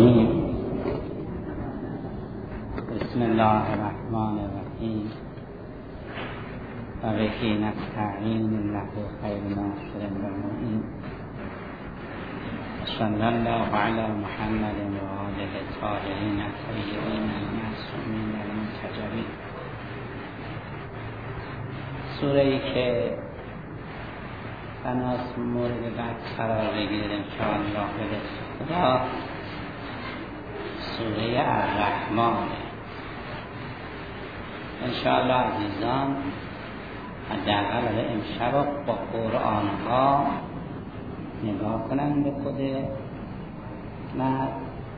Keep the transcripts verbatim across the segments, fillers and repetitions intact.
الرجیم. بسم الله الرحمن الرحیم. و بهی نستعین الله خیر ناصر و معین. صلی الله علی محمد و آله الطاهرین الطیبین المعصومین المنتجبین. سوره ای که بناس مورد بعد قرار بگیرد انشاءالله به خدا سوره الرحمن. انشاءالله عزیزان حداقل امشب با قرآن ها نگاه کنن به خود مرد.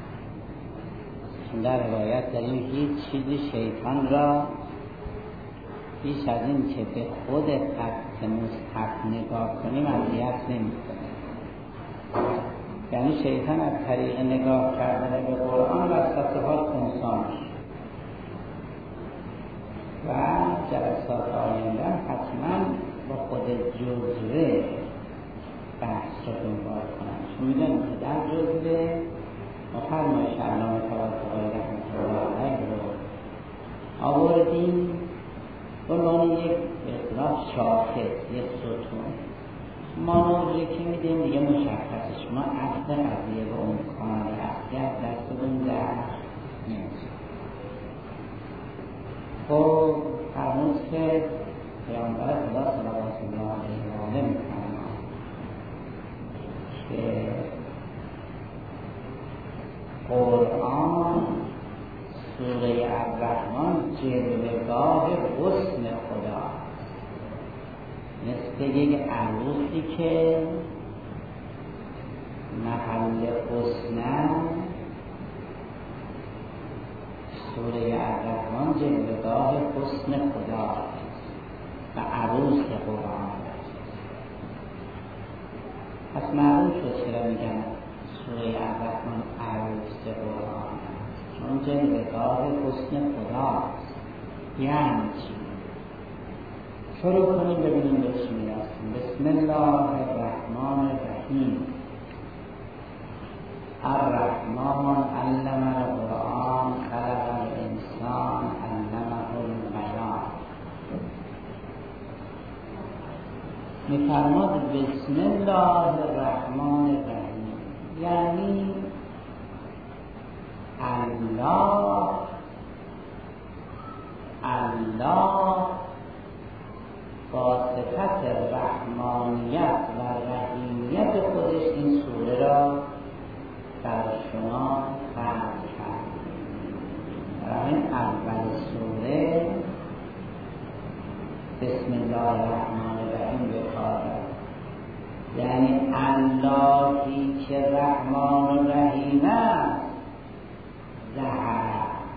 در روایت داریم هیچ چیزی شیطان را بیش از این که به خود خط مستحق نگاه کنیم اذیت نمی‌کنه. یعنی شیطان از طریق نگاه کردن به قرآن وسوسه ها خنثی میشه و جلسات آینده حتما با خود جزوه بحث رو دنبال کنم. چون میدونیم که در جزوه مفرمایش علامه طباطبایی رحمة الله علیه رو آوردیم به عنوان یک اصطلاح شاخص، یک ستون. ما نوعی که میدیم دیگه مشخصه. شما اصل قضیه به اون کانال اصلی از دستتون در نیست. خب فرمود که پیامبر خدا صلوات الله علیه و آله می‌فرماید که قرآن سوره الرحمن جلوه‌گاه حسن خدا، مثل یک عروسی که محل حسن. سوره الرحمن جلوه‌گاه حسن خدا و عروس قرآن است. پس معلوم شد چرا میگن سوره الرحمن عروس قرآن است، چون جلوه‌گاه حسن خدا است. یعنی چی؟ شروع کنیم ببینیم به چی میرسیم. بسم الله الرحمن الرحیم. الرحمن علم القرآن خلق الانسان علمه البیان. میفرماد بسم الله الرحمن الرحیم، یعنی الله الله با صفت رحمانیت و رحیمیت خودش این سوره را در شما خلق کرد. برای این اول سوره بسم الله الرحمن الرحیم بکارد، یعنی اللهی که رحمان و رحیم است ظهر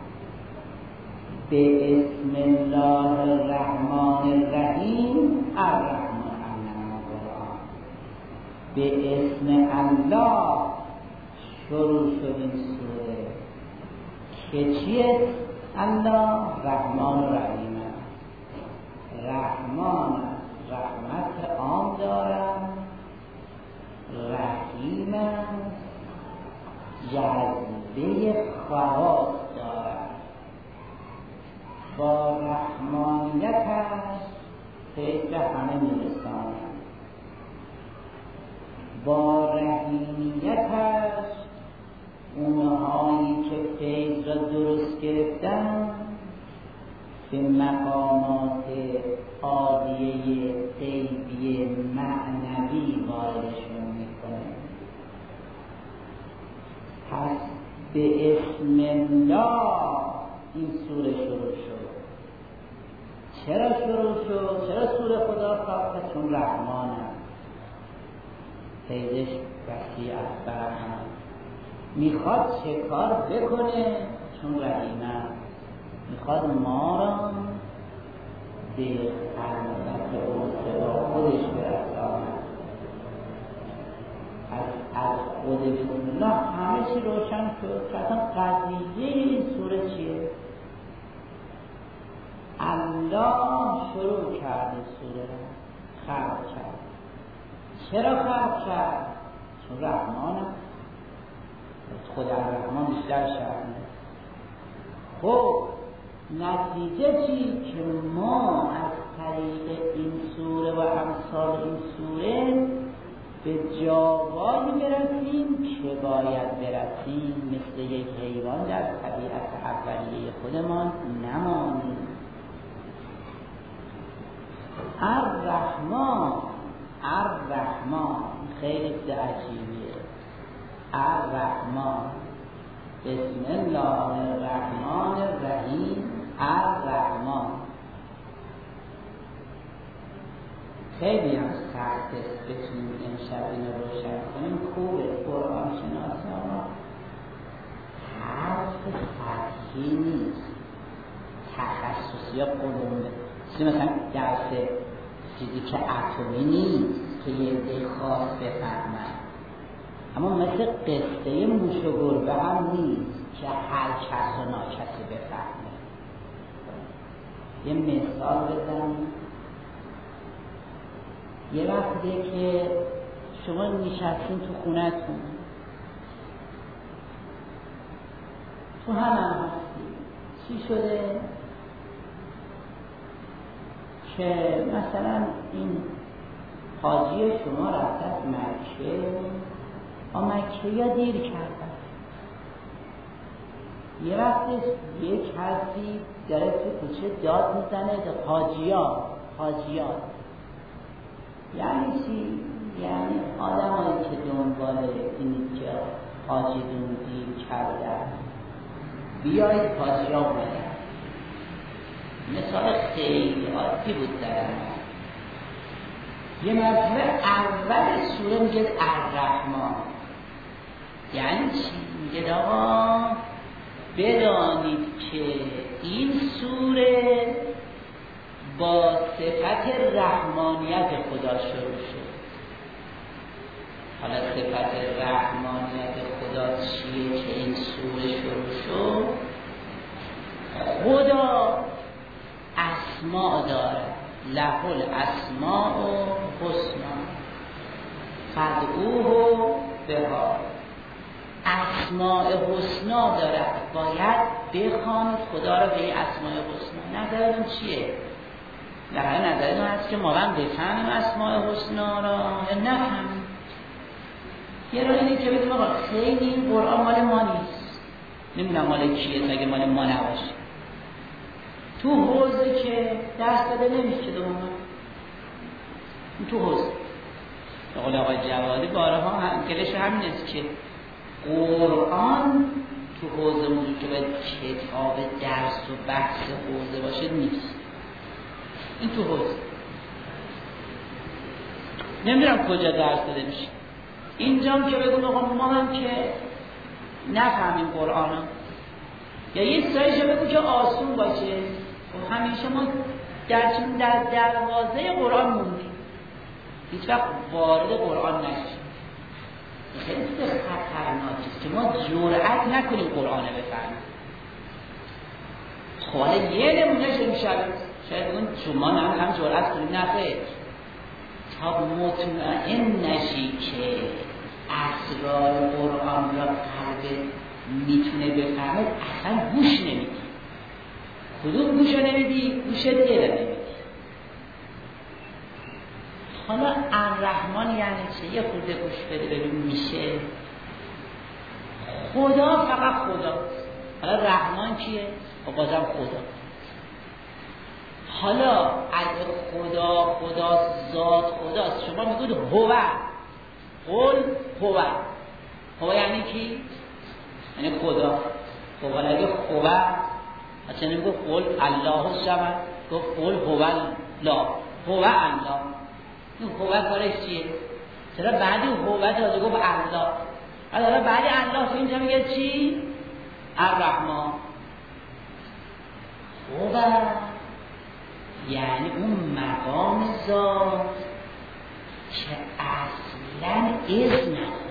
به اسم الله الرحمن الرحیم. الرحمن علم القرآن، به اسم الله شروع شد این سوره که چیه؟ الله رحمان و رحیم است. رحمان است، رحمت عام دارد. رحیم است، جذبه خواص دارد. با رحمانیتش فیض همه میرساند، با رحیمیتش اونهایی که فیض را درست گرفتن به مقامات عالیه غیبی معنوی واردشون میکنه. پس به اسم الله این سوره شروع شد. چرا شروع شد؟ چرا سوره خدا ساخته؟ چون رحمان است، فیضش وسیع است، برحمت میخواد چه کار بکنه؟ چون رحیم است، میخواد ما را به خلقت او صدا خودش برساند. از از خود بسم الله همه چی روشن شد که اصلا قضیه این سوره چیه؟ الله شروع کرد سوره را خلق کرد. چرا خلق کرد؟ چون رحمان است. خود الرحمن بیشتر شرح میده. خب نتیجه چی؟ که ما از طریق این سوره و امثال این سوره به جاهایی برسیم که باید برسیم، مثل یک حیوان در طبیعت اولیه خودمان نمانیم. الرحمن الرحمن خیلی عجیبیه. الرحمن بسم الله الرحمن الرحیم. الرحمن خیلی هم سخت است بتونیم امشب اینو روشن کنیم. خوبه قرآن شناسی ها حرف فتحی نیست، تخصصی ها قلومه، مثلا درس فیزیک اتمی نیست که یه عده خاص بفهمن، اما مثل قصه موش و گربه هم نیست که هر کس و ناکسی بفهمه. یه مثال بزنیم. یه وقته که شما نشستین تو خونتون، تو هم هم هستی، چی شده؟ که مثلا این حاجی شما رفت از مکه، آ مکه یا دیر کردن. یه وقت یک کسی داره تو کوچه داد میزنه حاجیان حاجیان یعنی چی؟ یعنی آدم هایی که دنبال اینی که حاجی دون دیر کردن بیایید حاجیان بودن. مثال خیلی عادی بود در من. یه مرتبه اول سوره میگه الرحمن، یعنی چی؟ میگه آقا بدانید که این سوره با صفت رحمانیت خدا شروع شد. حالا صفت رحمانیت خدا چیه که این سوره شروع شد؟ خدا اسماء داره، له الاسماء الحسنا فادعوه بها. اسماء حسنا داره، باید بخوانید خدا رو به این اسماء حسنا. نظرتون چیه؟ در حال نظرتون هست که ما هم بفهمیم اسماء حسنا را یا نفهمیم؟ یه راه اینه که بگیم آقا خیلی این قرآن مال ما نیست، نمیدونم مال کیه اگه مال ما نباشه. تو حوزه که دست داده نمیشه دومون، تو حوزه بقول آقای جوادی بارها هم کلش همین است که قرآن تو حوزه موجود که باید کتاب درس و بحث حوزه باشه نیست. این تو حوزه نمیدونم کجا درس داده میشه. اینجا که بگم آقا ما هم که نفهمیم قرآن ها، یا یه سایش بگو که آسون باشه. و همیشه ما در در دروازه قرآن موندیم، هیچ وقت وارد قرآن نشیم. خیلی خطرناکه که ما جرأت نکنیم قرآن رو بفهمیم. خب حالا یه نمونهش میشه، شاید اون شما هم هم جرأت کنیم، نه خیر، تا مطمئن نشی که اسرار قرآن را قلبت میتونه بفهمه، اصلا گوش نمیدی. کدوم گوش رو نمیدی؟ گوش دل نمیدی. حالا الرحمن یعنی چه؟ یه خورده گوش بده ببین میشه. خدا فقط خدا. حالا رحمان کیه؟ و بازم خدا. حالا اگه خدا خدا ذات خداست، شما میگوید هو، قل هو. هو یعنی کی؟ یعنی خدا. خب حالا اگه هو، اصلا نمیگو قل الله الصمد، گفت قل هو الله، هو الله. این هو کارش چیه؟ چرا بعدی هو تازه گفت الله؟ حالا بعدی الله تو اینجا میگه چی؟ الرحمن. هو یعنی اون مقام ذات که اصلا اسم نداره،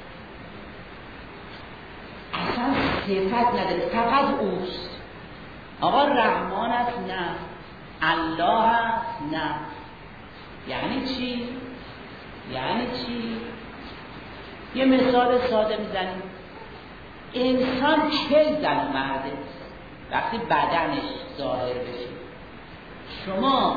اصلا صفت نداره، فقط اوست. آقا رحمان است؟ نه. الله است؟ نه. یعنی چی؟ یعنی چی؟ یه مثال ساده میزنیم. انسان چه زن و مرده وقتی بدنش ظاهر بشه. شما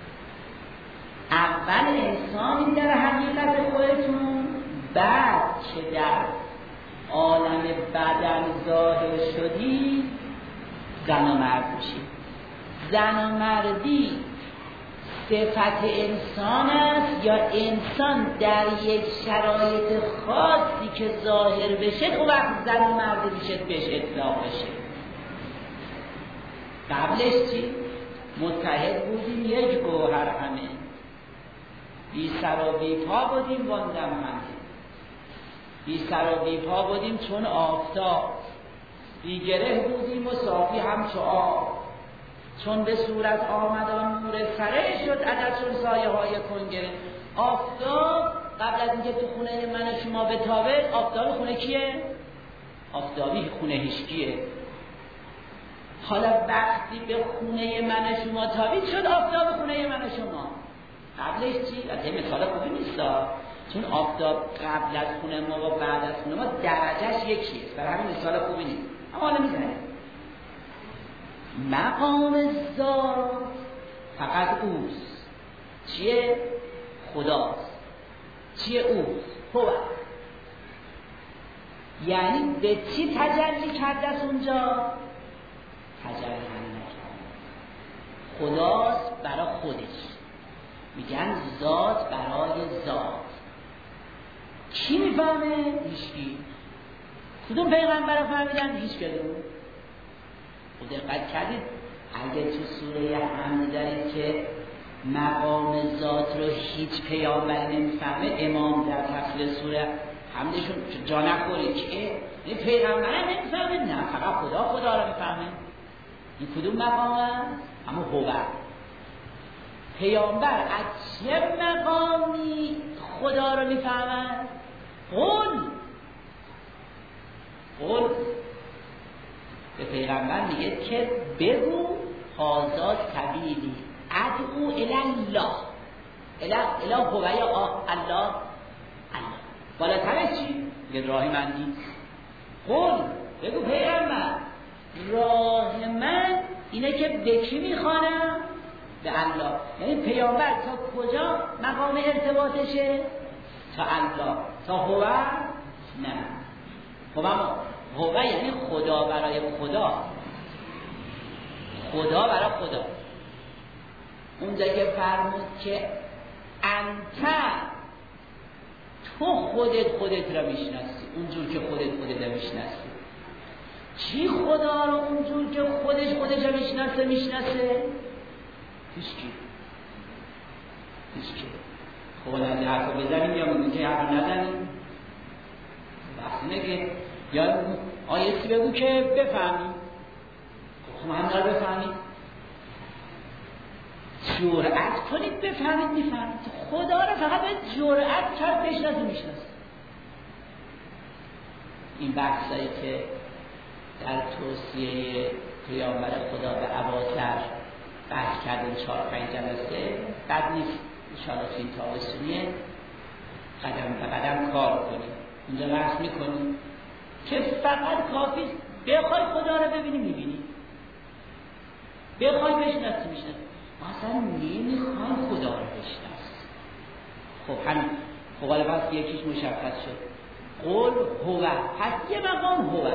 اول انسانی در حقیقت خودتون، بعد که در عالم بدن ظاهر شدی زن و مرد میشید. زن و مردی صفت انسان است یا انسان در یک شرایط خاصی که ظاهر بشه تو وقت زن و مرد میشه بهش اطلاق بشه. قبلش چی؟ متحد بودیم یک گوهر همه، بی سر و بی پا بودیم واندم همه، بی سر و بی پا بودیم چون آفتاب، بی گره بودیم و صافی همچو آب، چون به صورت آمدان نور سره شد عدد چون سایه های کنگره. آفتاب قبل از اینکه تو خونه من و شما بتابه، آفتاب خونه کیه؟ آفتابی خونه هیچکیه. حالا وقتی به خونه من و شما تابید شد آفتاب خونه من و شما. قبلش چی؟ از این مثال خوبی نیست چون آفتاب قبل از خونه ما و بعد از خونه ما درجهش یکیه، برای همین مثال خوبی نیست. اما حالا میزنه مقام ذات فقط اوست. چیه؟ خداست. چیه اوست؟ هو. یعنی به چی تجلی کرده است اونجا؟ تجلی نکرده. خداست برای خودش، میگن ذات برای ذات. کی میفهمه؟ هیچکی. کدوم پیغمبر فهمیدن؟ هیچ کدوم. خود دقت کردید اگه تو سوره حمد دارید که مقام ذات رو هیچ پیامبری نمیفهمه، امام در تفسیر سوره حمدشون جا نخورید که این پیغمبر نمیفهمه، نه فقط خدا خدا رو میفهمه. این کدوم مقام هست؟ اما هو. پیامبر از چه مقامی خدا رو میفهمن؟ قول قول به پیغمبر میگه که بگو هازا سبیلی ادعو الی الله. اله اله هو یا الله الله. بالاترش چی؟ میگه راه من نیست. قول بگو پیغمبر راه من اینه که به کی میخوانم؟ به الله. یعنی پیامبر تا کجا مقام ارتباطشه؟ تا الله. تا هو نه. هو هو یعنی خدا برای خدا، خدا برای خدا. اونجا که فرمود که انت تو خودت خودت را میشناسی، اونجور که خودت خودت را میشناسی. چی خدا رو اونجور که خودش خودش را میشناسه میشناسه؟ هیچکی. هیچکی. خب از این حرف بزنیم یا میگه که حرف نزنیم؟ وقتی نگه یا آیتی بگو که بفهمیم. خب هم دار بفهمیم، جرأت کنید بفهمید میفهمید. خدا رو فقط به جرأت کرد بشناسه میشناسه. این بحثایی که در توصیه پیامبر خدا به اباطر بحث کردیم چهار پنج جلسه، بد نیست انشاءالله تو این تابستونیه قدم به قدم کار کنیم. اونجا بحث میکنیم که فقط کافی بخوای خدا رو ببینی میبینی، بخوای بشناسی میشناسی. ما اصلا نمیخوایم خدا رو بشناسی. خب همین خب حالا بس یکیش مشخص شد. قول هو، پس یه مقام هو.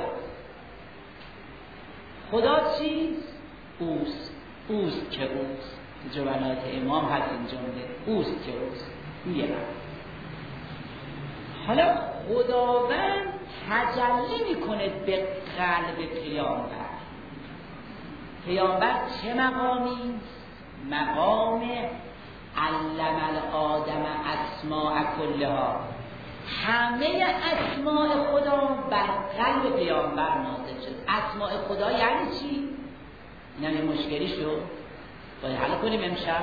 خدا چیست؟ اوست. اوست که اوست. جوانات امام هست این جمله، اوست که اوست. یه مقام. حالا خداوند تجلی میکنه به قلب پیامبر. پیامبر چه مقامی؟ مقام علم الآدم اسماء کلها. همه اسماء خدا بر قلب پیامبر نازل شد. اسماء خدا یعنی چی؟ این هم مشکلی شد باید حل کنیم امشب.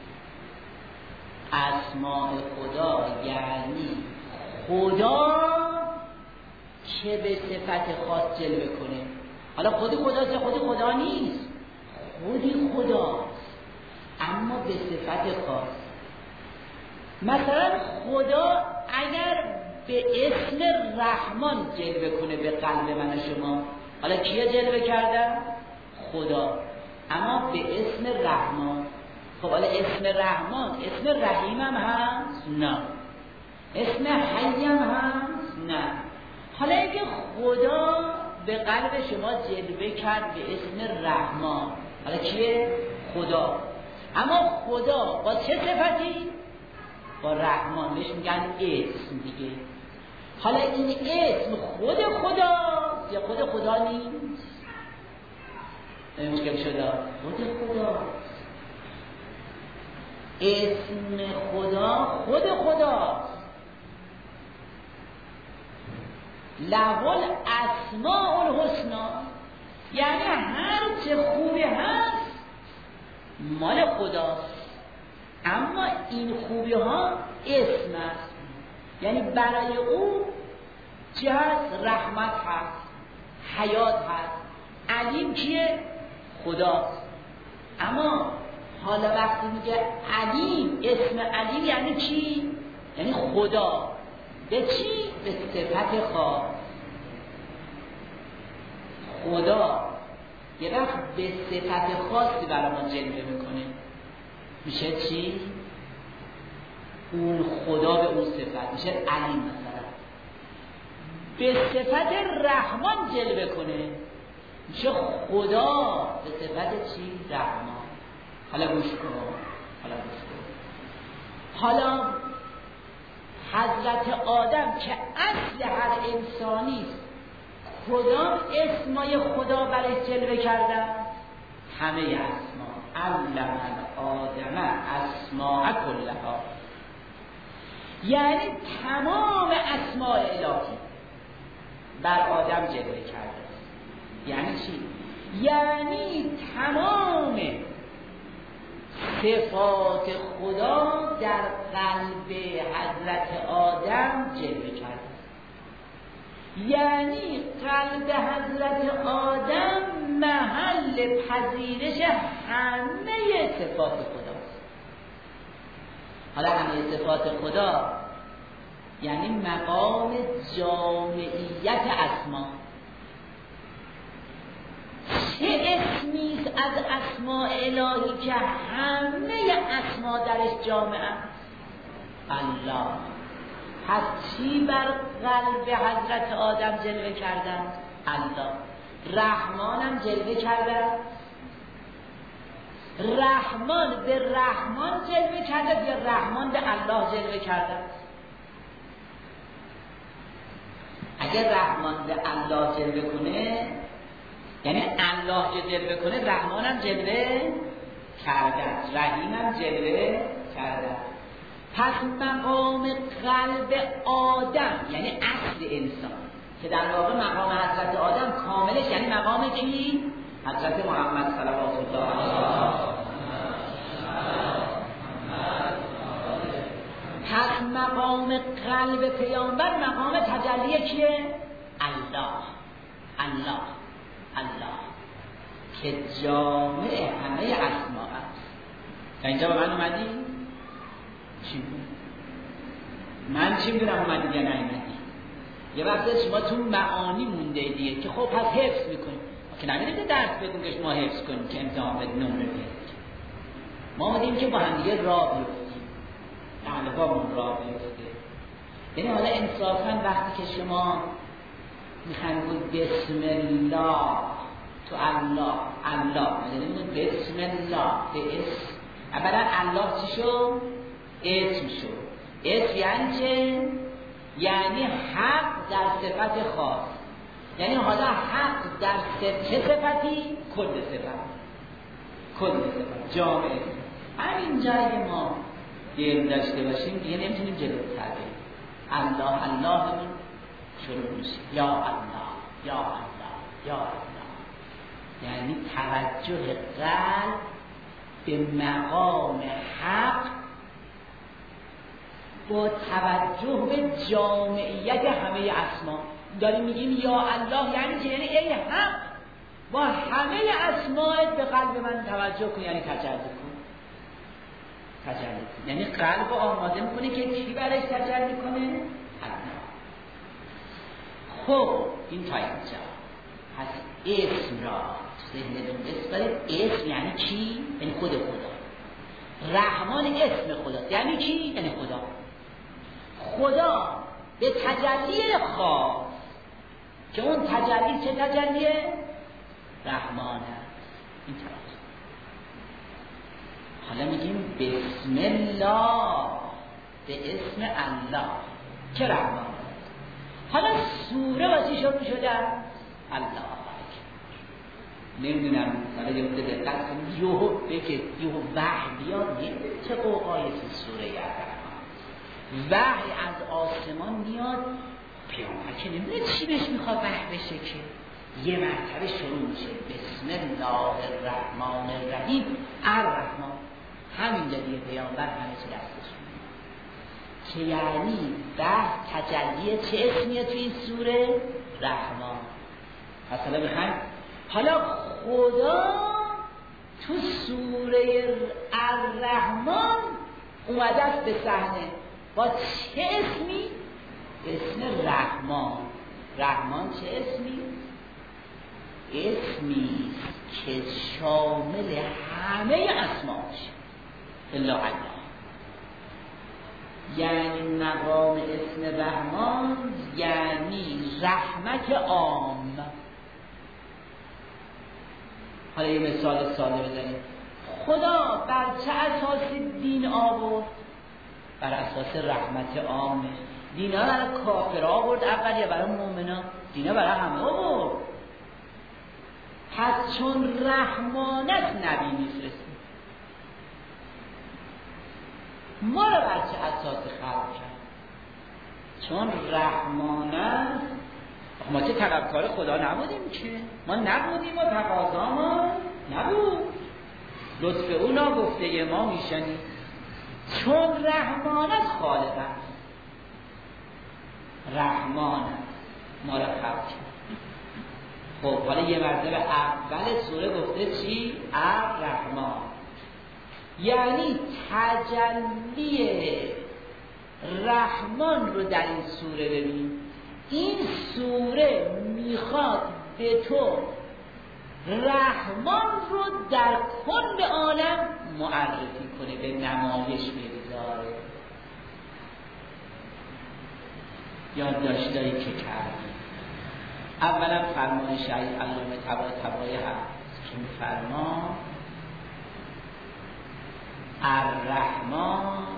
اسماء خدا یعنی خدا که به صفت خاص جلوه کنه. حالا خودی خداست یا خودی خدا نیست؟ خودی خداست اما به صفت خاص. مثلا خدا اگر به اسم رحمان جلوه کنه به قلب من و شما. حالا کیه جلوه کردن؟ خدا، اما به اسم رحمان. خب حالا اسم رحمان اسم رحیم هم هست؟ نه. اسم حی هم هست؟ نه. حالا اگه خدا به قلب شما جلوه کرد به اسم رحمان، حالا کیه؟ خدا. اما خدا با چه صفتی؟ با رحمان. بهش میگن اسم دیگه. حالا این اسم خود خدا یا خود خدا نیست؟ مشکل شده خود خدا. اسم خدا خود خدا. له الاسماء الحسنا، یعنی هر چه خوبی هست مال خداست، اما این خوبی ها اسم است. یعنی برای او چه هست؟ رحمت هست، حیات هست. علیم کیه؟ خداست. اما حالا وقتی میگه علیم، اسم علیم یعنی چی؟ یعنی خدا. به چی؟ به صفت خاص. خدا یه وقت به صفت خاصی برای ما جلوه میکنه، میشه چی؟ اون خدا به اون صفت میشه علیم. مثلا به صفت رحمان جلوه کنه میشه خدا به صفت چی؟ رحمان. حالا گوش کن، حالا گوش کن. حالا حضرت آدم که اصل هر انسانی است، کدام اسمای خدا برای جلوه کردن؟ همه اسما. علم آدم اسماء کلها، یعنی تمام اسماء الهی بر آدم جلوه کرده. یعنی چی؟ یعنی تمام صفات خدا در قلب حضرت آدم جلوه کرده. یعنی قلب حضرت آدم محل پذیرش همه صفات خداست. حالا همه صفات خدا یعنی مقام جامعیت اسما. چه اسمیست از اسماء الهی که همه اسما درش جامعه است؟ الله. پس چی بر قلب حضرت آدم جلوه کردن؟ الله. رحمانم جلوه کردن. رحمان به رحمان جلوه کرده یا رحمان به الله جلوه کرده؟ اگر رحمان به الله جلوه کنه یعنی الله که جلوه کنه رحمانم جلوه کرده، رحیمم جلوه کرده. پس مقام قلب آدم یعنی اصل انسان که در واقع مقام حضرت آدم کاملش یعنی مقام کی؟ حضرت محمد صلوات الله علیه. پس مقام قلب پیامبر مقام تجلی کیه؟ الله. الله الله که جامع همه اسماء است. تا اینجا با من اومدی؟ چی بود؟ من چی میدونم اومدی یا نیومدی؟ یه وقت شما تو معانی مونده دیگه که خب پس حفظ میکنیم که نمیدونیم درس بدون که شما حفظ کنیم که امتحان بدون نمره بیارید. ما اومدیم که با هم دیگه راه بیفتیم، قلبامون راه بیفته. یعنی حالا انصافا وقتی که شما میخواین بود بسم الله تو الله الله میدونیم بسم الله به اسم اولا الله چی شد؟ اسم شد. اسم یعنی چه؟ یعنی حق در صفت خاص. یعنی حالا حق در صفت چه صفتی؟ کل صفت. کل صفت جامعه. همین جایی که ما دل داشته باشیم دیگه نمیتونیم جلوتر بریم. الله الله همون شروع میشه یا الله یا الله یا الله. یعنی توجه قلب به مقام حق با توجه به جامعیت همه اسما. داریم میگیم یا الله یعنی چه؟ یعنی ای حق با همه اسماءت به قلب من توجه کن، یعنی تجلی کن. تجلی کن یعنی قلب آماده میکنه که چی برایش تجلی کنه؟ الله. خب این تا اینجا پس اسم را ذهنتون بسپارید. اسم یعنی چی؟ یعنی خود خدا. رحمان اسم خدا یعنی چی؟ یعنی خدا. خدا به تجلی خاص که اون تجلی چه تجلیه؟ رحمانه. این طرف حالا میگیم بسم الله، به اسم الله که رحمان. حالا سوره واسه شروع شده الله. نمیدونم حالا یه بوده دقت کنید یهو بگه یهو وحی بیاد چه قوقایی تو سوره الرحمن. وحی از آسمان میاد، پیامبر که نمیدونه چی بهش میخواد وحی بشه که یه مرتبه شروع میشه بسم الله الرحمن الرحیم. الرحمن همین جدیه پیامبر همه چی دستش که یعنی وحی تجلیه چه اسمیه تو این سوره؟ رحمان. مثلا بخوایم حالا خدا تو سوره الرحمن اومده است به صحنه با چه اسمی؟ اسم رحمان. رحمان چه اسمی؟ اسمی که شامل همه اسماش الا الله. یعنی مقام اسم رحمان یعنی رحمت عام. حالا یه مثال ساده بزنیم. خدا بر چه اساس دین آورد؟ بر اساس رحمت عامه. دینا برای کافر آورد اول یا برای مؤمنا؟ دینا برای همه آورد. پس چون رحمانت نبی میفرستیم. ما رو بر چه اساس خلق کرد؟ چون رحمانت. ما که طلبکار خدا نبودیم که، ما نبودیم و تقاضا ما نبود، لطف او ناگفته ما میشنیم. چون رحمانت خالق است، رحمانت ما را خلق کرد. خب حالا یه مرتبه اول سوره گفته چی؟ الرحمن، یعنی تجلی رحمان رو در این سوره ببین. این سوره میخواد به تو رحمان رو در کل عالم معرفی کنه، به نمایش بگذاره. یادداشت داری که کردی. اولا فرمان شهید علامه طباطبایی هست که میفرما الرحمن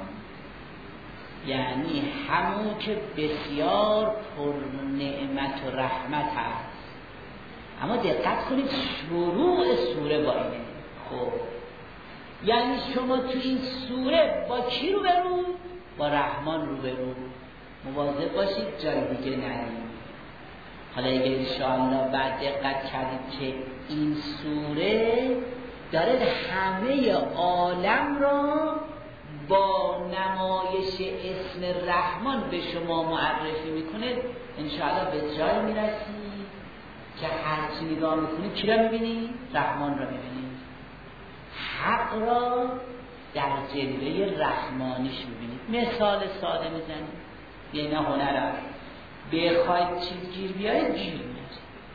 یعنی همون که بسیار پر نعمت و رحمت هست. اما دقت کنید شروع سوره با اینه. خب یعنی شما تو این سوره با کی رو برو؟ با رحمان رو برو. مواظب باشید جای دیگه نرید. حالا اگه انشاءالله بعد دقت کردید که این سوره داره همه عالم را با نمایش اسم رحمان به شما معرفی میکنه. انشاءالله به جای میرسید که هرچی نگاه میکنید چی را میبینید؟ رحمان را میبینید. حق را در جلوه رحمانیش میبینید. مثال ساده میزنید، یعنی هنر است. بخواید چیز گیر بیاید گیر میاد.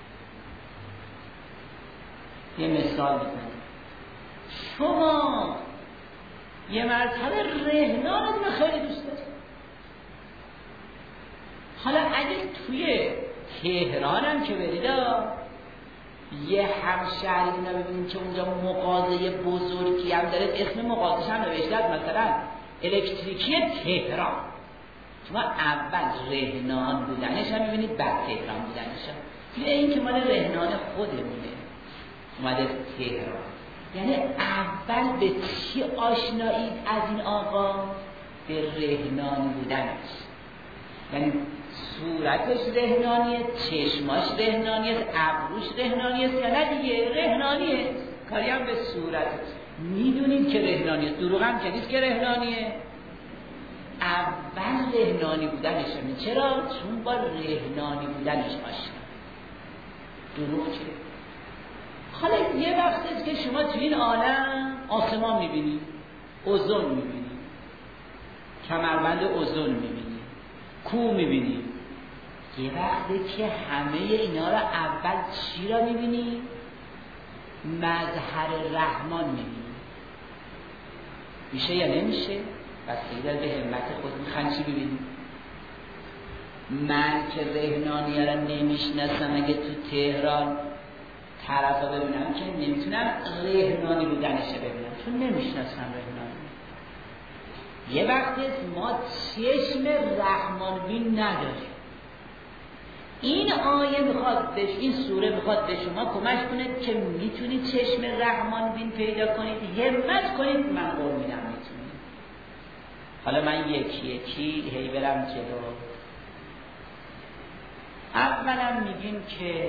یه مثال بزنید. شما یه مرتبه رهنانتون رو خیلی دوست دارید. حالا اگه توی تهران هم که برید یه همشهری رو ببینید که اونجا مغازه بزرگی هم داره، اسم مغازش هم نوشته مثلا الکتریکی تهران. شما اول رهنان بودنش هم میبینید بعد تهران بودنش هم. توی این که مال رهنان خودمونه اومده تهران، یعنی اول به چی آشنایی از این آقا؟ به رهنان بودنش. یعنی صورتش رهنانیه، چشماش رهنانیه، ابروش رهنانیه یا نه دیگه رهنانیه. کاری هم به صورت میدونید که رهنانیه، دروغ هم که نیست که رهنانیه. اول رهنانی بودنش همین. چرا؟ چون با رهنانی بودنش آشنا. دروغ چه؟ حالا یه وقت است که شما تو این عالم آسمان میبینید، اوزون میبینید، کمربند اوزون میبینید، کوه میبینید، یه وقتی که همه اینا رو اول چی را میبینی؟ مظهر رحمان میبینی. میشه یا نمیشه؟ بستگی داره به همت خود. میخوان چی ببینی؟ من که رهنانیه را نمیشناسم، اگه تو تهران طرفا ببینم که نمیتونم رهنانی بودنشه ببینم، چون نمیشناسم رهنانی. یه وقتی ما چشم رحمان بین نداریم. این آیه میخواد بهش، این سوره میخواد به شما کمک کنه که میتونید چشم رحمان بین پیدا کنید. همت کنید، من قول میدم میتونید. حالا من یکی یکی هی برم جلو. اولا میگیم که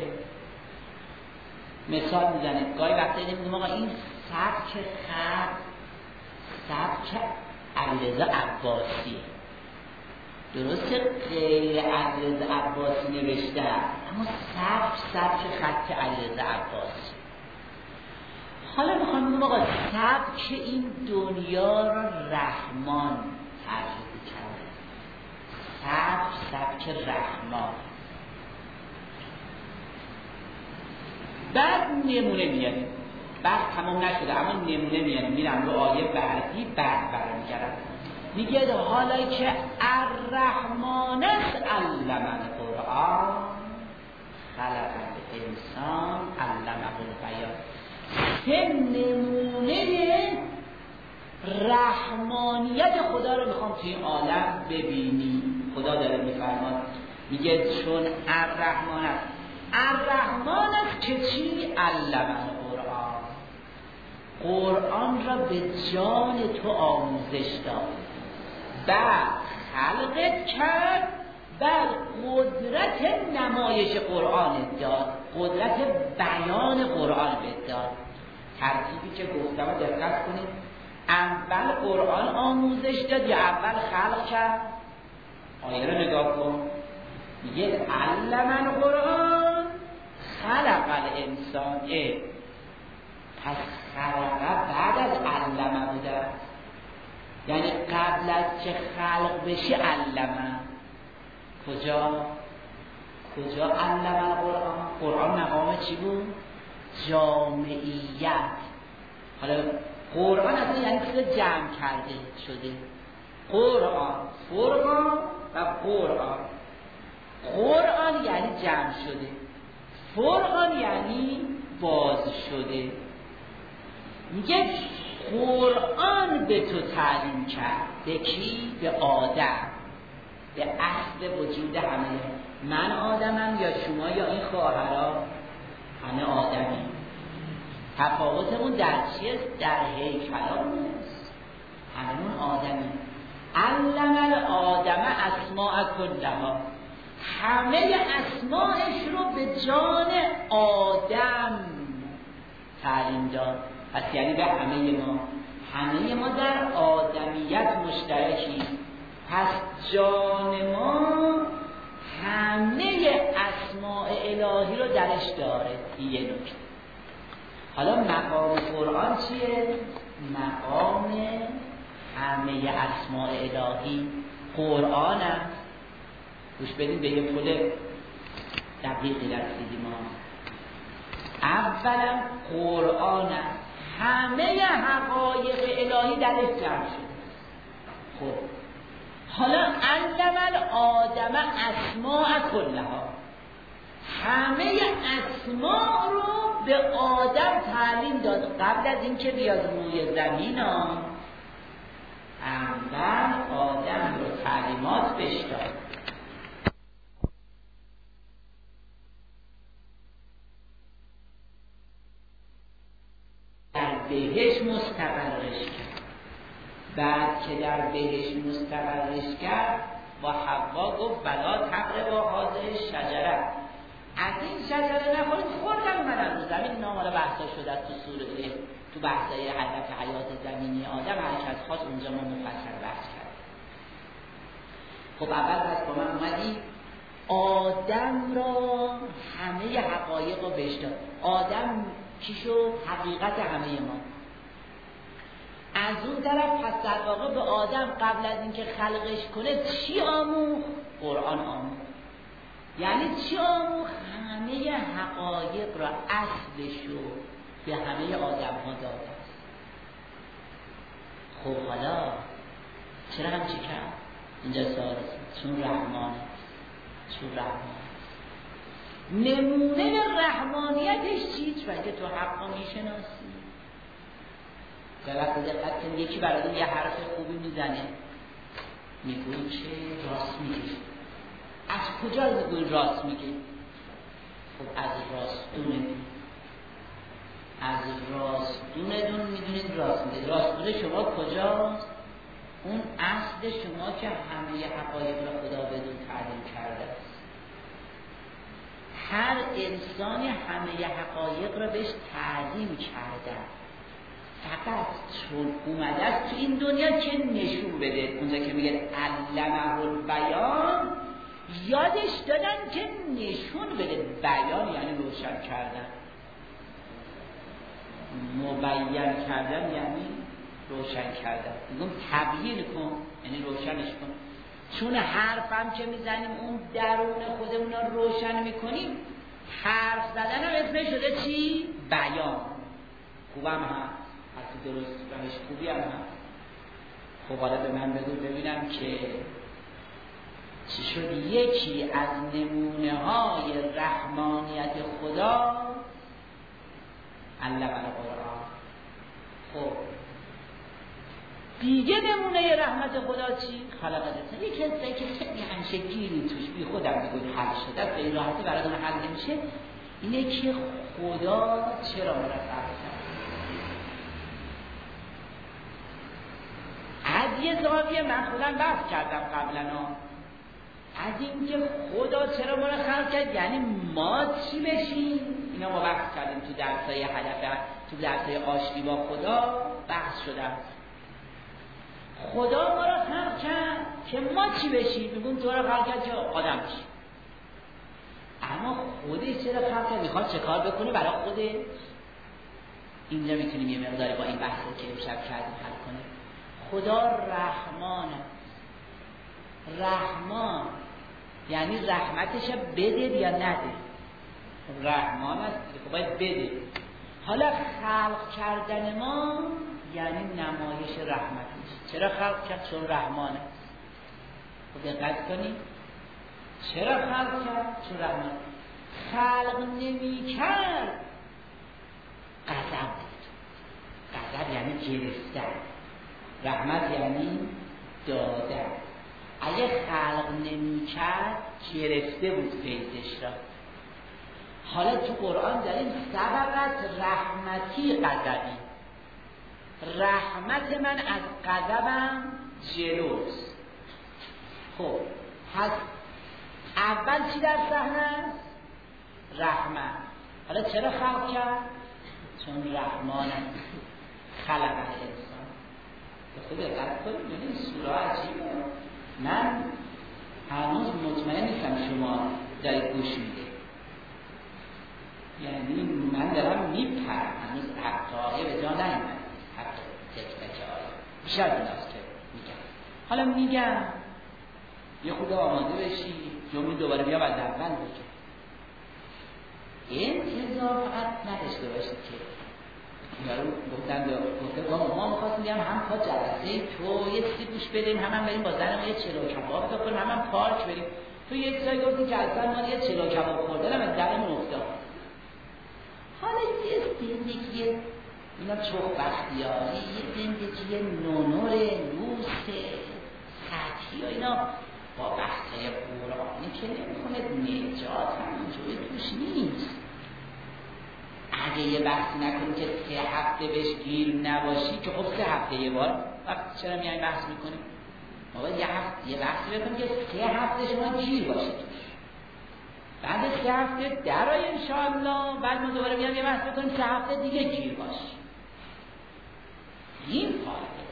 مثال میزنید، گاهی وقتی میگیم آقا این سبک خط سبک علیرضا عباسیه. درسته غیر علیرضا عباسی نوشته، اما سبک سبک خط علیرضا عباسی. حالا میخوام بگم آقا سبک این دنیا را رحمان ترجمه کرده. سبک سبک رحمان. بعد نمونه میاریم، بعد تمام نشده اما نمونه میاریم، میرم رو آیه بعدی، بعد برمیگردم. میگه حالا که الرحمن علم القرآن خلق الانسان علمه البیان. سه نمونه رحمانیت خدا رو میخوام توی عالم ببینی. خدا داره میفرماد، میگه چون الرحمن است. الرحمن است که چی؟ علم القرآن. قرآن را به جان تو آموزش داد، بعد خلقت کرد، بعد قدرت نمایش قرآن داد، قدرت بیان قرآن داد. ترتیبی که گفتم دقت کنید، اول قرآن آموزش داد یا اول خلق کرد؟ آیه رو نگاه کن، میگه علم القرآن خلق الانسان. پس خلق بعد از علمه بوده، یعنی قبل از که خلق بشی علمه. کجا؟ کجا علمه القرآن؟ قرآن مقام چی بود؟ جامعیت. حالا قرآن اصلا یعنی چیز جمع کرده شده. قرآن، فرقان و قرآن. قرآن یعنی جمع شده، فرقان یعنی باز شده. میگه قرآن به تو تعلیم کرد. به کی؟ به آدم، به اصل وجود همه. من آدمم یا شما یا این خواهرها، همه آدمی. تفاوتمون در چیه؟ در هیکلمون نیست، هممون آدمی. علم الآدم اسماء کلها، همه اسماءش رو به جان آدم تعلیم داد. پس یعنی به همه ما، همه ما در آدمیت مشترکی. پس جان ما همه اسماء الهی رو درش داره. این یه نکته. حالا مقام قرآن چیه؟ مقام همه اسماء الهی قرآن هم. گوش بدیم به یه پول دقیقی رسیدیم ما. اولا قرآن هم همه حقایق الهی درش جمع شد. خب حالا علم الآدم اسماء کلها، همه اسماء رو به آدم تعلیم داد. قبل از اینکه بیاد روی زمین ها، اول آدم رو تعلیمات بهش داد. در بهش مستقرش کرد. بعد که در بهش مستقرش کرد، با حوا گفت بلا تقربا هذه شجره، از این شجره نخورید. خوردن منم رو زمین. نامالا بحثا شده تو سوره، تو بحثای هدف حیات زمینی آدم، هر کس خواست اونجا ما مفصل بحث کرد. خب اول پس با من اومدی آدم را همه حقایق رو بهش داد. آدم چی شد؟ حقیقت همه ما. از اون طرف پس در واقع به آدم قبل از اینکه خلقش کنه چی آموخت؟ قرآن آموخت. یعنی چی آموخت؟ همه حقایق را اصلشو به همه آدم ها داده است. خب حالا چرا هم چی کرد؟ اینجا سوال است. چون رحمانه، چون رحمان نمونه رحمانیتش چیست؟ و که تو حقا میشناسی که وقت دقت کنید یکی برای یه حرف خوبی میزنه میگوی چه راست میگه. از کجا میگوی راست میگه؟ خب از راستونه، از راستونه دون میدونید راست میگه. راستونه شما کجاست؟ اون اصل شما که همه حقایق را خدا بدون تعلیم کرده است. هر انسانی همه حقایق را بهش تعلیم کرده، فقط چون اومده است تو این دنیا که نشون بده. اونجا که میگه علمه البیان، یادش دادن که نشون بده. بیان یعنی روشن کردن، مبین کردن یعنی روشن کردن. میگم تبیین کن یعنی روشنش کن. چون حرفم که میزنیم اون درون خودمون رو روشن میکنیم، حرف زدن هم اسمش شده چی؟ بیان. خوبم هم حرف درست روش خوبی هم هم. خب حالا به من بگو ببینم که چی شد یکی از نمونه های رحمانیت خدا علم القرآن. خب دیگه نمونه رحمت خدا چی؟ خلق الانسان. یکی از که خیلی همیشه گیری توش بی خودم بگوید حل شده به این راحتی براتون حل نمیشه، اینه که خدا چرا ما را خلق کرد. از یه زاویه من خودم بحث کردم قبلا از این که خدا چرا ما را خلق کرد، یعنی ما چی بشیم. اینا ما بحث کردیم تو درسای هدف، تو درسای آشتی با خدا بحث شده. خدا ما را خلق کرد که ما چی بشیم؟ میگون تو را خلق کرد که آدم بشیم. اما خودش چرا خلق کرد؟ میخواد چه کار بکنه برای خودش؟ اینجا میتونیم یه مقداری با این بحثی که امشب کردیم حل کنیم. خدا رحمانه. رحمان یعنی رحمتش بده یا نده. رحمان است که باید بده. حالا خلق کردن ما یعنی نمایش رحمتش. چرا خلق کرد؟ چون رحمانه. خب دقت کنید چرا خلق کرد؟ چون رحمان. خلق نمی کرد غضب بود. غضب یعنی گرفتن، رحمت یعنی دادن. اگه خلق نمی کرد گرفته بود فیضش را. حالا تو قرآن داریم سبقت رحمتی غضبی. رحمت من از غضبم جلوست. خب پس اول چی در صحنه است؟ رحمت. حالا چرا خلق کرد؟ چون رحمان خلق الانسان. خب دقت کنید ببینید سوره عجیبه. من هنوز مطمئن نیستم شما دارید گوش میدید. یعنی من دارم میپرم، هنوز حتی به جا نیامد. حتی تک تک آیه بیشتر این است که میگم. حالا میگم یه خود آماده بشی جمعه دوباره بیا بعد اول بگم. انتظار فقط نداشته باشید که یارو گفتن گفته ما میخواستیم بگم هم تا جلسه تو یه چیزی گوش بدیم، هم هم بریم با زنم یه چلو کباب بخوریم، هم هم پارک بریم. تو یه چیزایی گفتی جلسه ما یه چلو کباب خوردنم از درمون افتاد. حالا یه زندگی اینا چوخبختیاری، یه زندگی نونور لوس سطحی و اینا با بحثای قرآنی که نمیخونه نجات همونجوری توش نیست. اگه یه بحثی نکنی که سه هفته بهش گیر نباشی که خب سه هفته یه بار وقت چرا میاییم بحث میکنیم؟ ما باید یه هفته یه بحثی بکنیم که سه هفته شما گیر باشی توش. بعد سه هفته درای انشاءالله بعد ما دوباره میام یه بحث بکنیم سه هفته دیگه گیر باشی. این فایده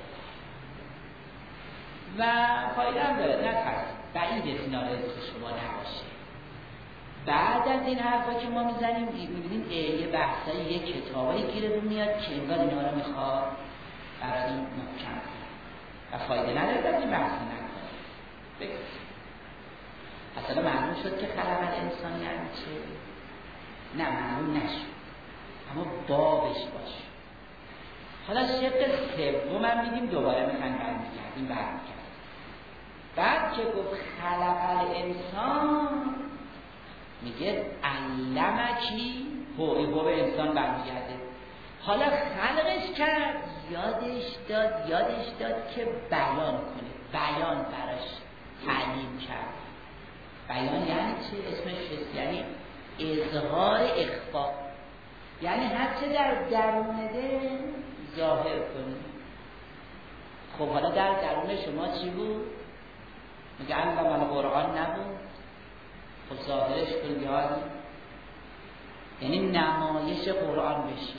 و فایده هم داره. نترسید بعید اینا رزق شما نباشه. بعد از این حرفا که ما میزنیم میبینیم یه بحثایی یه کتابایی گیرمون میاد که انگار اینا رو میخواد برای محکم کنه و فایده نداره از این بحث نکنه. اصلا معلوم شد که خلق الانسان یعنی چه؟ نه معلوم نشد، اما بابش باشه. حالا شق سوم هم میدیم دوباره میخوایم برمیگردیم برمیگردیم بعد که گفت خلق الانسان میگه علمکی هوی هوی انسان برمیگرده. حالا خلقش کرد، یادش داد یادش داد که بیان کنه، بیان براش تعلیم کرد. بیان یعنی چه؟ اسمش هست، یعنی اظهار اخفا، یعنی هرچه در درون دل ظاهر کنی. خب حالا در درون شما چی بود؟ میگه علم القرآن نبود، خب ظاهرش کن یادی، یعنی نمایش قرآن بشی.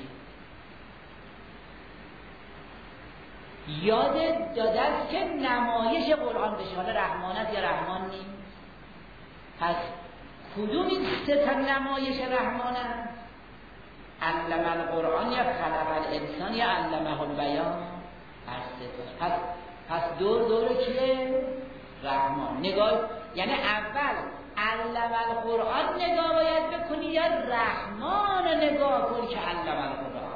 یادت داده است که نمایش قرآن بشه. حالا رحمانت یا رحمان نیم، پس کدوم این سه تا نمایش رحمانت؟ علم القرآن یا خلق الانسان یا علمه البیان، هر سه تا. پس پس دور دور که رحمان نگاه، یعنی اول علم القرآن نگاه باید بکنی یا رحمان رو نگاه کن که علم القرآن.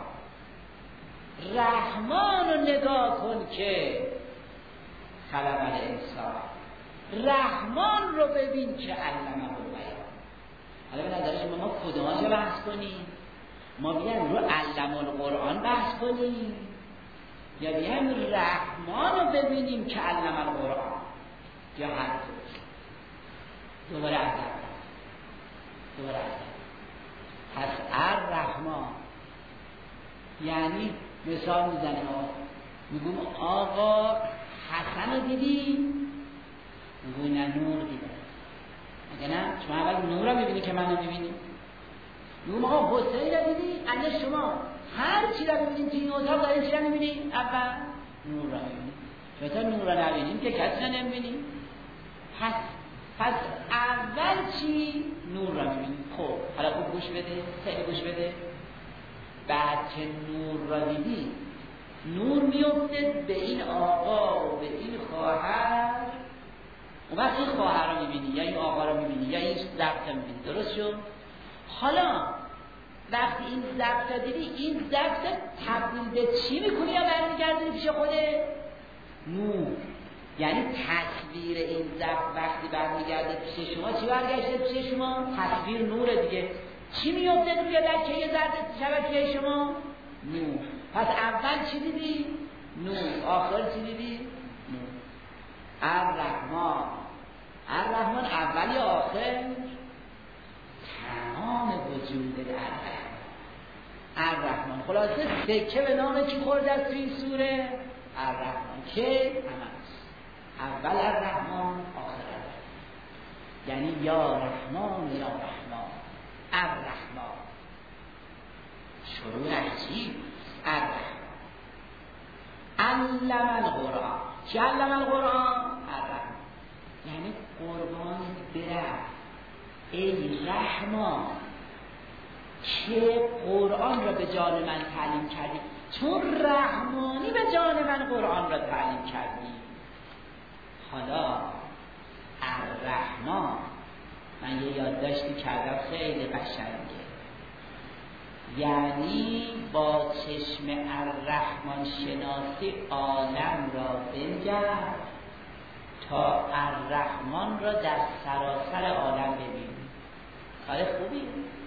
رحمان رو نگاه کن که خلق الانسان، رحمان رو ببین که علمه البیان. حالا به نظر شما ما کدوماشو بحث کنیم؟ ما بیایم رو علم القرآن بحث کنیم یا بیایم رحمان رو ببینیم که علم القرآن، یا هر دو؟ دوباره از دوباره از پس الرحمن یعنی مثال میزنه، میگم آقا حسن رو دیدی؟ میگوی نه نور دیدم. اگه نه شما اول نور رو میبینی که منو میبینی. میگم آقا حسین رو دیدی؟ اگه شما هر چی رو میبینیم توی این اتاق داریم چی رو میبینیم؟ اول نور رو میبینیم. چطور نور رو نبینیم که کسی رو نمیبینیم؟ پس پس اول چی؟ نور رو میبینیم. خب حالا خوب گوش بده، خیلی گوش بده. بعد که نور را دیدی، نور میفته به این آقا و به این خواهر، اون وقت این خواهر رو میبینی یا این آقا رو میبینی یا این ضبط رو میبینی. درست شد؟ حالا وقتی این ضبط رو دیدی، این ضبط تبدیل به چی میکنی یا برمیگردی پیش خوده؟ نور. یعنی تصویر این ضبط وقتی برمیگرده پیش شما چی برگشته پیش شما؟ تصویر نوره دیگه. چی میفته روی لکه یه ذره شبکیه شما؟ نور. پس اول چی دیدی؟ نور. آخر چی دیدی؟ نور. الرحمن. الرحمن اول یا آخر؟ تمام وجود الرحمن. الرحمن خلاصه سکه به نام چی خورده است توی این سوره؟ الرحمن که همست. اول الرحمن آخر الرحمن، یعنی یا رحمان یا رحمان. الرحمن شروع عجیب. الرحمن علم القرآن. چه علم القرآن؟ الرحمن یعنی قربان برفت ای رحمان که قرآن را به جان من تعلیم کردی، چون رحمانی به جان من قرآن را تعلیم کردی. حالا الرحمن من یه یادداشتی کردم خیلی قشنگه، یعنی با چشم الرحمن شناسی عالم را بنگر تا الرحمن را در سراسر عالم ببینی. کار خوبی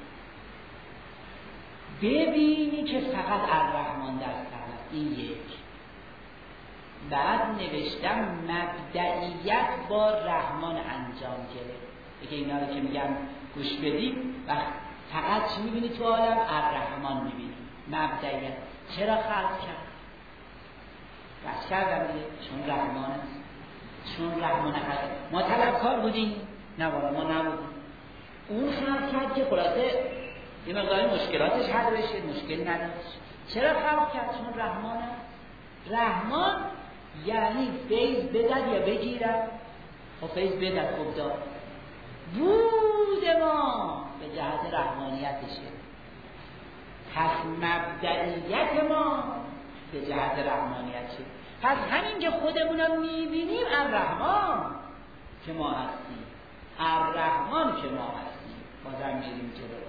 ببینی که فقط الرحمن در سر. این یک. بعد نوشتم مبدئیت با رحمان انجام گرفت. دیگه اینا رو که میگم گوش بدید و فقط چی میبینی تو عالم؟ الرحمن میبینی. مبدئیت چرا خلق کرد؟ بس کردم دیگه چون رحمان است، چون رحمان هست. ما طلبکار بودیم؟ نه والا ما نبودیم. اون خلق کرد که خلاصه یه مقداری مشکلاتش حل بشه، مشکل نداشت. چرا خلق کرد؟ چون رحمان است. رحمان یعنی فیض بدد یا بگیرد. خب فیض بدد خوب داد. بود ما به جهت رحمانیتشه. پس مبدئیت ما به جهت رحمانیتشه. پس همین که خودمونم میبینیم الرحمن که ما هستیم، الرحمن که ما هستیم بازم میریم جلو.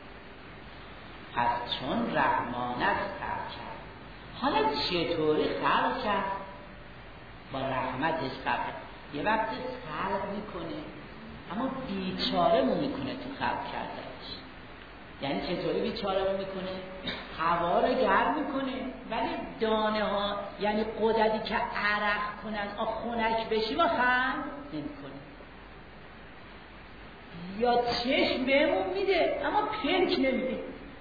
پس چون رحمان است خلق کرد. حالا چطوری خلق کرد؟ با رحمتش خلق کرد. یه وقت خلق میکنه اما بیچاره‌مون میکنه تو خلق کردنش. یعنی چطوری بیچاره‌مون میکنه؟ هوا رو گرم میکنه ولی دانه ها یعنی قدرتی که عرق کنن آ خنک بشی ما خلق نمیکنه. یا چشم بهمون میده اما پلک نمیده.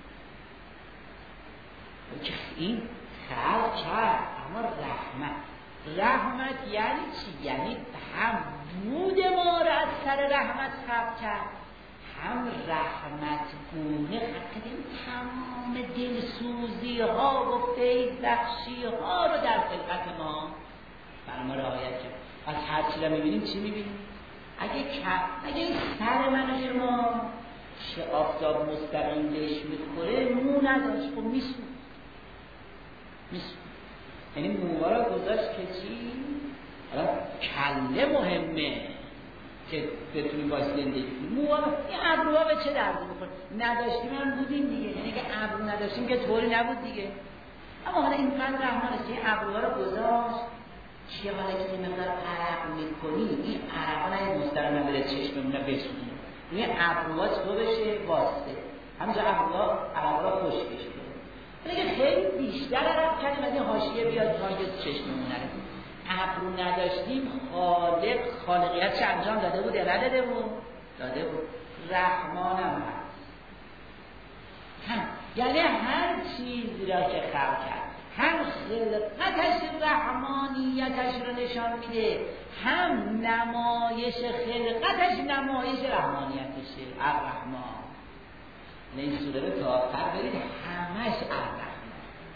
این خلق کرد اما رحمت. رحمت یعنی چی؟ یعنی هم بود ما را از سر رحمت خلق کرد، هم رحمت گونه خلق این تمام دلسوزی ها و فیض بخشی ها رو در خلقت ما بر ما رعایت کرد. از هر چی رو میبینیم چی میبینیم؟ اگه اگه این سر من و شما چه آفتاب مستقیم بهش میخوره مو نداشت خب میسود میسود یعنی موها را گذاشت که چی؟ حالا کله مهمه که بتونیم باید زندگی کنیم. موها را این ابروها به چه دردی بخور؟ نداشتیم هم بودیم دیگه، یعنی که ابرو نداشتیم که طوری نبود دیگه. اما حالا این قدر رحمان است که این ابروها را گذاشت چیه حالا که این مقدار عرق میکنی این عرقا نه مستقیم نبره چشممون رو بسونیم این ابروها تو بشه واسطه همونجا ابروها ابروها خشک بشه دیگه خیلی بیشتر عرق کردیم از این حاشیه بیاد تا اینکه چشممون نره. ابرو نداشتیم خالق خالقیت چه انجام داده بود یا نداده بود؟ داده بود. رحمانم هست هم یعنی هر چیزی را که خلق کرد هم خلقتش رحمانیتش رو نشان میده هم نمایش خلقتش نمایش رحمانیتشه. الرحمن این سوره رو تا آخر برید همش الرحمن.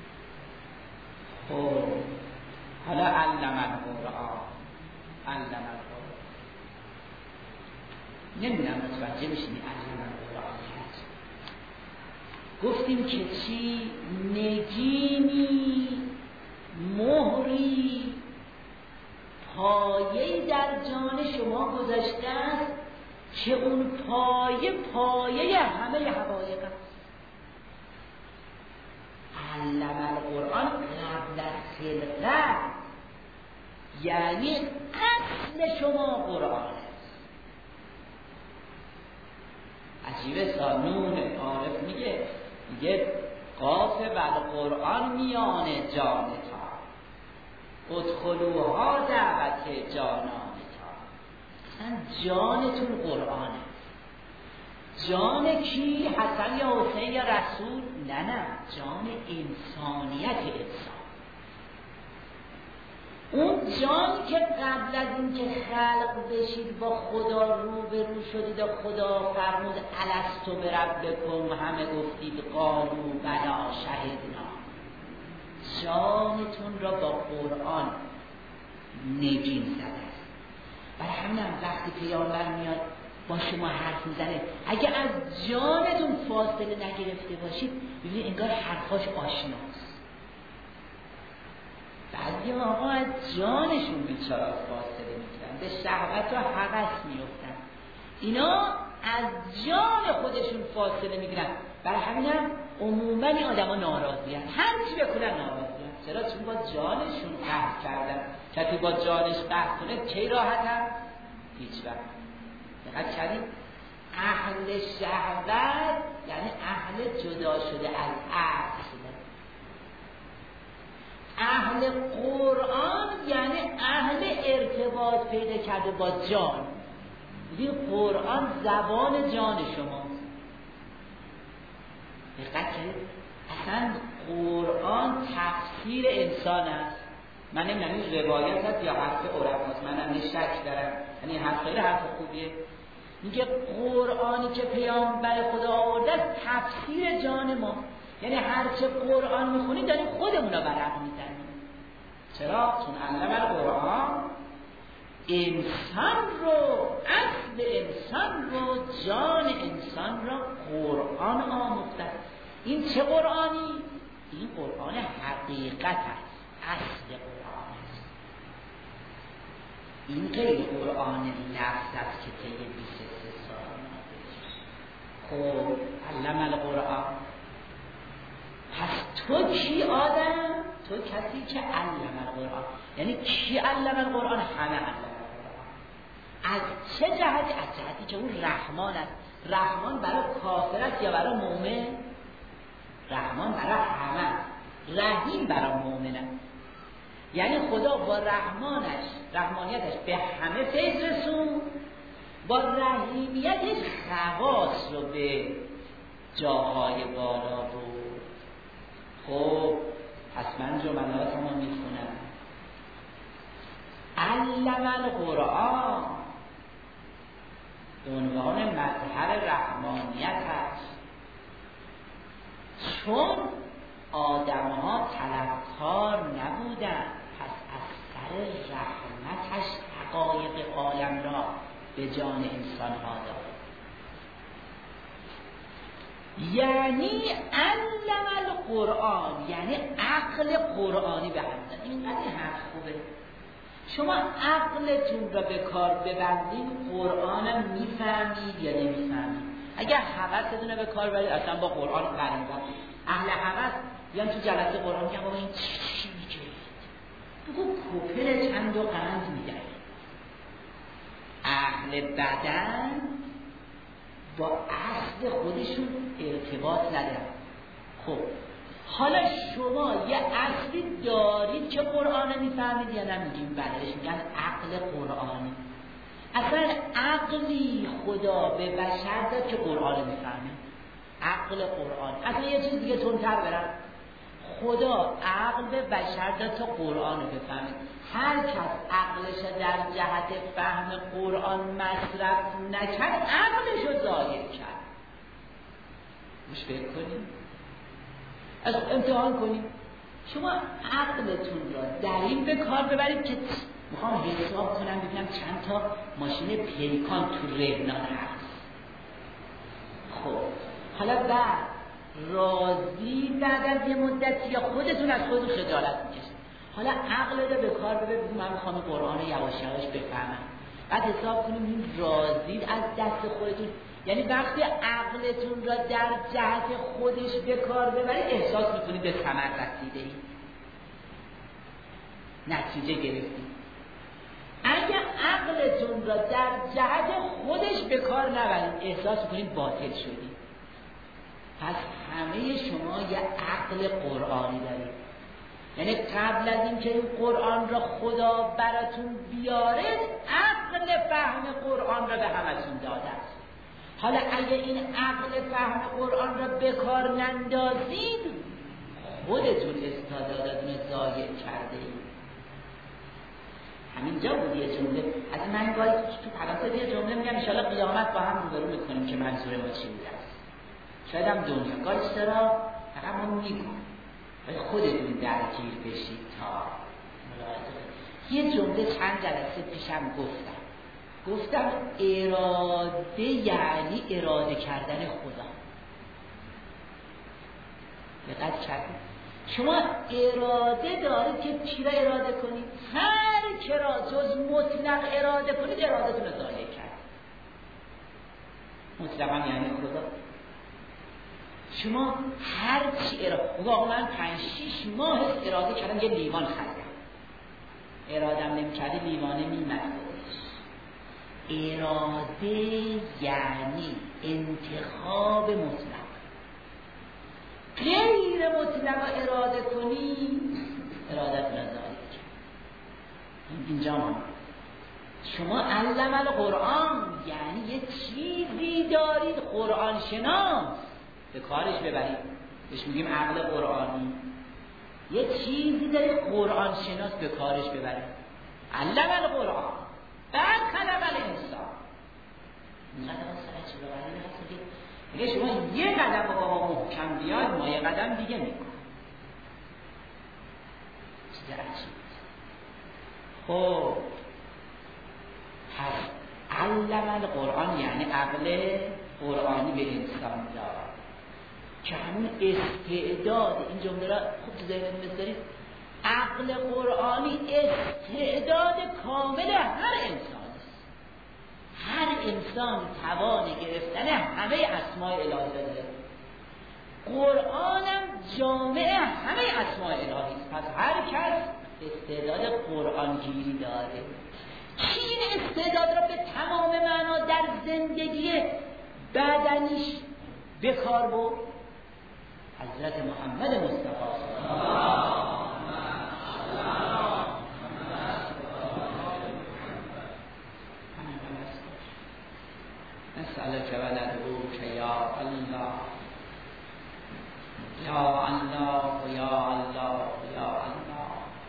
خب حالا علم القرآن علم القرآن نمیدونم متوجه بشینی علم القرآن هست. گفتیم که چی؟ نگینی مهری پایه‌ای در جان شما گذاشته است که اون پایه پایه همه حقایق است. علم القرآن قبل از خلقت یعنی اصل شما قرآن است. عجیبه سانون عارف میگه میگه قاف بعد قرآن میانه جان تا ادخلوها دعوت جانان تا. اصلا جانتون قرآنه. جان کی؟ حسن یا حسین یا رسول؟ نه نه جان انسانیت انسان. اون جان که قبل از این که خلق بشید با خدا رو به رو شدید و خدا فرمود الستو بربکم همه گفتید قالوا بلی شهدنا. جانتون را با قرآن نگین زده است. برای همین هم وقتی پیامبر میاد با شما حرف میزنه اگه از جانتون فاصله نگرفته باشید ببینید انگار حرفاش آشناست. بعضی آقا از جانشون بیچاره فاصله میگیرن به شهوت و هوس میفتن. اینا از جان خودشون فاصله میگیرن. برای همین هم عموما این آدم ها ناراضی هستن. هر چی بکنن ناراضی هستن. چرا؟ چون با جانشون قهر کردن. کسی با جانش قهر کنه کی راحت هم؟ هیچ وقت. دقت کردید؟ اهل شهوت یعنی اهل جدا شده از اصل. اهل قرآن یعنی اهل ارتباط پیدا کرده با جان. این قرآن زبان جان شماست. دقت کردید؟ اصلا قرآن تفسیر انسان است. من نمیدونم این روایت هست یا حرف عرفاست، من هم شک دارم. یعنی حرف خیلی حرف خوبیه. میگه قرآنی که پیامبر خدا آورده است تفسیر جان ما. یعنی هر چه قرآن میخونی داریم خودمون رو برق میزنیم. چرا؟ چون علم القرآن انسان رو اصل انسان رو جان انسان رو قرآن آموخته است. این چه قرآنی؟ این قرآن حقیقت است. اصل قرآن است. این غیر قرآن لفظ است که طی بیست و سه سال خب علم القرآن. پس تو کی آدم؟ تو کسی که علم القرآن. یعنی کی علم القرآن؟ همه علم القرآن. از چه جهتی؟ از جهتی که اون رحمان است. رحمان برای کافر است یا برای مؤمن؟ رحمان برای همه، رحیم برای مؤمن است. یعنی خدا با رحمانش، رحمانیتش به همه فیض رسون، با رحیمیتش خواص رو به جاهای بالا بود. خب پس من جملات ما میخونم. علم القرآن عنوان مظهر رحمانیت است، چون آدم‌ها طلبکار نبودند، پس از سر رحمتش حقایق عالم را به جان انسان‌ها داد. یعنی علم القرآن یعنی عقل قرآنی به هم زد. این قضیه حرف خوبه. شما عقلتون را به کار ببندید قرآن میفهمید یا نمیفهمید. اگر حوستون را به کار ببرید اصلا با قرآن قرین باشید. اهل حوس بیان تو جلسه قرآن میگن بابا این چی میگه؟ بگو کوپل چند و قند میگن. اهل بدن با اصل خودشون ارتباط ندارن. خب حالا شما یه اصلی دارید که قرآن میفهمید یا نمیگیم؟ بلدش میگن عقل قرآنی. اصلا عقلی خدا به بشر داد که قرآن میفهمه. عقل قرآن. اصلا یه چیز دیگه تندتر برم، خدا عقل به بشر داد تا قرآن رو بفهمه. هر کس عقلش در جهت فهم قرآن مصرف نکرد عقلش رو ظاهر کرد. مش فکر کنیم، از امتحان کنیم. شما عقلتون را در این به کار ببرید که میخوام حساب کنم ببینم چند تا ماشین پیکان تو رهنان هست. خب حالا بعد راضی بعد از یه مدتی یا خودتون از خودتون خجالت میکشید. حالا عقل رو به کار ببرید، من میخوام قرآن رو یواش یواش بفهمم. بعد حساب کنیم این راضی از دست خودتون. یعنی وقتی عقلتون را در جهت خودش به کار ببرید احساس میکنید به ثمر رسیدید، نتیجه گرفتید. اگر عقلتون را در جهت خودش به کار نبرید احساس میکنید باطل شدید. پس همه شما یه عقل قرآنی دارید. یعنی قبل از این که این قرآن را خدا براتون بیاره عقل فهم قرآن را به همتون داده است. حالا اگه این عقل فهم قرآن را به کار نندازید خودتون استعدادتون رو ضایع کرده اید. همینجا بود یه جمله از من گاهی تو پرانتز یه جمله میگم ان شاءالله قیامت با هم روبرو میکنیم که منظور ما چی بوده است. شاید هم دنیا گاهی چرا فقط ما میگم ولی خودتون درگیر بشید تا یه جمله چند جلسه پیشم گفتم گفتم اراده یعنی اراده کردن خدا. دقت کردید؟ شما اراده دارید که چی را اراده کنید؟ هر که را جز مطلق اراده کنید ارادتون رو ضایع کرد. مطلقا یعنی خدا. شما هر چی اراده، خدا من پنج شیش ماه اراده کردم یه لیوان خریدم، ارادم نمی‌کردی لیوانه می‌مرد. اراده یعنی انتخاب مطلق. غیر مطلق اراده کنی ارادت نزاری. اینجا ما شما علم القرآن یعنی یه چیزی دارید قرآن شناس به کارش ببرید، بهش میگیم عقل قرآنی. یه چیزی دارید قرآن شناس به کارش ببرید. علم القرآن بعد خلق الانسان. اینقدر سرچ رو برای هست اگه شما یه قدم با ما محکم بیاد ما یه قدم دیگه میکنم. چیز عجیب. خب پس علم القرآن یعنی عقل قرآنی به انسان داد که همون استعداد این جمله را خوب تو ذهنتون بذارید. عقل قرآنی استعداد کامل هر انسان است. هر انسان توان گرفتن همه اسماء الهی داره. قرآنم جامع همه اسماء الهی است. پس هر کس استعداد قرآنگیری داره. کی این استعداد را به تمام معنا در زندگی بدنیش به کار برد؟ حضرت محمد مصطفی نسألك وندعوك يا الله يا الله يا الله يا الله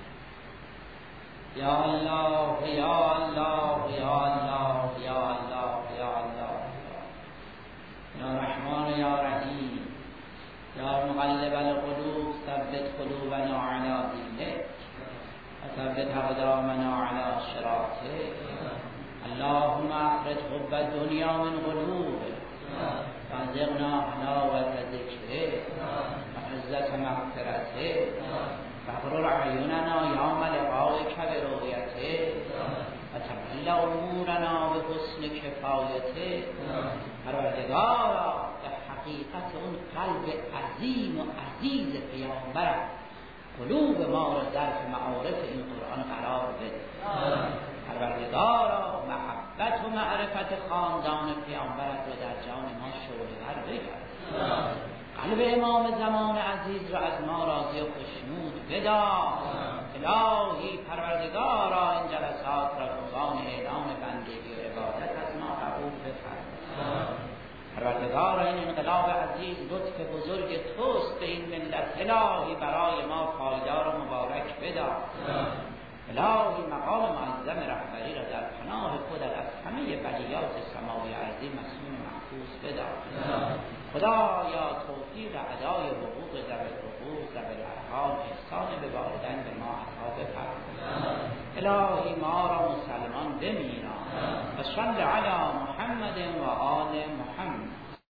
يا الله يا الله يا الله يا الله يا الله يا رحمن يا رحيم يا مقلب القلوب ثبت قلوبنا على دينك وثبت أقدامنا على صراطك اللهم اخرج حب الدنيا من قلوبنا وارزقنا حلاوة ذكرك وعزة مغفرتك فاغرر عيوننا يوم لقائك برؤيتك وتولى امورنا بحسن کفایته. پروردگارا به حقیقت اون قلب عظیم و عزیز پیامبر قلوب ما را ظرف معارف این قرآن قرار بده. پروردگارا محبت و معرفت خاندان پیامبرت را در جان ما شعله‌ور بگرد. قلب امام زمان عزیز را از ما راضی و خوشنود بدار. الهی پروردگارا این جلسات را به عنوان اعلان بندگی و عبادت از ما قبول بفرما. پروردگارا این انقلاب عزیز لطف بزرگ توست به این ملت. الهی برای ما پایدار و مبارک بدار. الهی مقام معظم رهبری را در پناه خودت از همه بلیات سماوی ارضی مسئول محفوظ بدار. خدایا توفیق ادای حقوق ذوی الحقوق ذوی الارحام احسان به والدین به ما عطا بفرما. الهی ما را مسلمان بمیران و صل علی محمد و آل محمد.